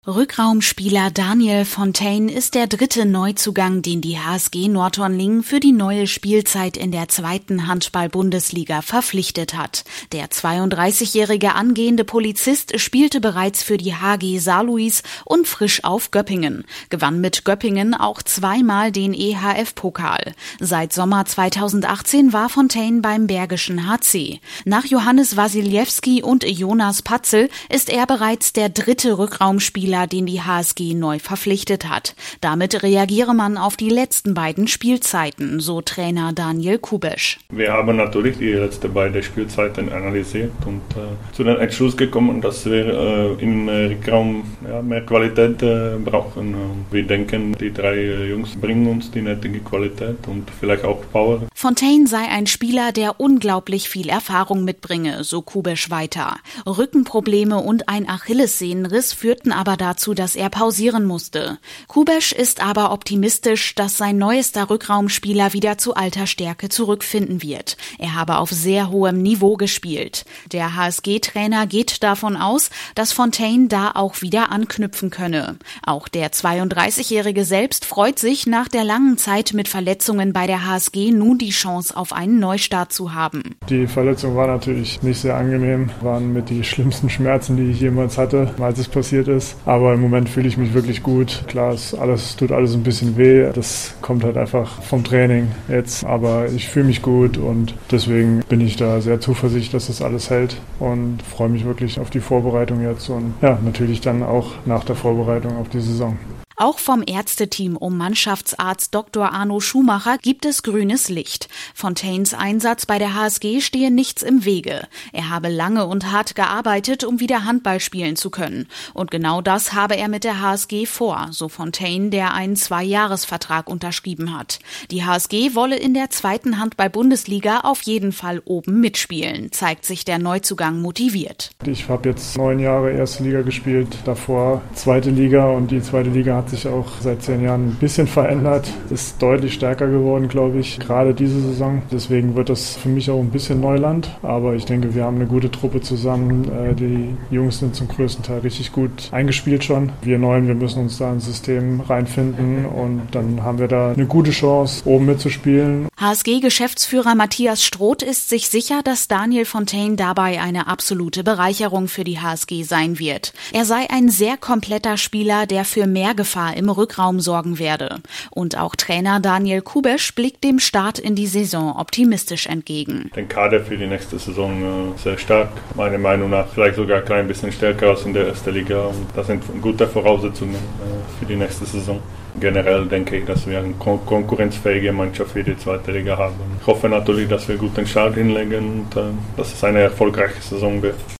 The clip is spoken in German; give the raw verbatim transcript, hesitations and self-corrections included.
Rückraumspieler Daniel Fontaine ist der dritte Neuzugang, den die H S G Nordhorn-Lingen für die neue Spielzeit in der zweiten Handball-Bundesliga verpflichtet hat. Der zweiunddreißigjährige angehende Polizist spielte bereits für die H G Saarlouis und Frisch auf Göppingen, gewann mit Göppingen auch zweimal den E H F-Pokal. Seit Sommer zweitausendachtzehn war Fontaine beim Bergischen H C. Nach Johannes Wasilewski und Jonas Patzel ist er bereits der dritte Rückraumspieler, den die H S G neu verpflichtet hat. Damit reagiere man auf die letzten beiden Spielzeiten, so Trainer Daniel Kubesch. Wir haben natürlich die letzten beiden Spielzeiten analysiert und äh, zu dem Entschluss gekommen, dass wir äh, im Rückraum ja, mehr Qualität äh, brauchen. Wir denken, die drei äh, Jungs bringen uns die nötige Qualität und vielleicht auch Power. Fontaine sei ein Spieler, der unglaublich viel Erfahrung mitbringe, so Kubesch weiter. Rückenprobleme und ein Achillessehnenriss führten aber dazu, dass er pausieren musste. Kubesch ist aber optimistisch, dass sein neuester Rückraumspieler wieder zu alter Stärke zurückfinden wird. Er habe auf sehr hohem Niveau gespielt. Der H S G-Trainer geht davon aus, dass Fontaine da auch wieder anknüpfen könne. Auch der zweiunddreißigjährige selbst freut sich, nach der langen Zeit mit Verletzungen bei der H S G nun die Chance auf einen Neustart zu haben. Die Verletzung war natürlich nicht sehr angenehm, waren mit die schlimmsten Schmerzen, die ich jemals hatte, als es passiert ist. Aber im Moment fühle ich mich wirklich gut. Klar, es alles, tut alles ein bisschen weh. Das kommt halt einfach vom Training jetzt. Aber ich fühle mich gut und deswegen bin ich da sehr zuversichtlich, dass das alles hält und freue mich wirklich auf die Vorbereitung jetzt und ja, natürlich dann auch nach der Vorbereitung auf die Saison. Auch vom Ärzteteam um Mannschaftsarzt Doktor Arno Schumacher gibt es grünes Licht. Fontaines Einsatz bei der H S G stehe nichts im Wege. Er habe lange und hart gearbeitet, um wieder Handball spielen zu können. Und genau das habe er mit der H S G vor, so Fontaine, der einen Zweijahresvertrag unterschrieben hat. Die H S G wolle in der zweiten Handball-Bundesliga auf jeden Fall oben mitspielen, zeigt sich der Neuzugang motiviert. Ich habe jetzt neun Jahre erste Liga gespielt, davor zweite Liga und die zweite Liga hat sich auch seit zehn Jahren ein bisschen verändert, ist deutlich stärker geworden, glaube ich, gerade diese Saison. Deswegen wird das für mich auch ein bisschen Neuland, aber ich denke, wir haben eine gute Truppe zusammen. Die Jungs sind zum größten Teil richtig gut eingespielt schon. Wir Neuen, wir müssen uns da ins System reinfinden und dann haben wir da eine gute Chance, oben mitzuspielen. H S G-Geschäftsführer Matthias Stroth ist sich sicher, dass Daniel Fontaine dabei eine absolute Bereicherung für die H S G sein wird. Er sei ein sehr kompletter Spieler, der für mehr Gefahr im Rückraum sorgen werde. Und auch Trainer Daniel Kubesch blickt dem Start in die Saison optimistisch entgegen. Den Kader für die nächste Saison äh, sehr stark, meiner Meinung nach vielleicht sogar ein klein bisschen stärker als in der ersten Liga. Und das sind gute Voraussetzungen äh, für die nächste Saison. Generell denke ich, dass wir eine kon- konkurrenzfähige Mannschaft für die zweite Liga haben. Ich hoffe natürlich, dass wir einen guten Start hinlegen und äh, dass es eine erfolgreiche Saison wird.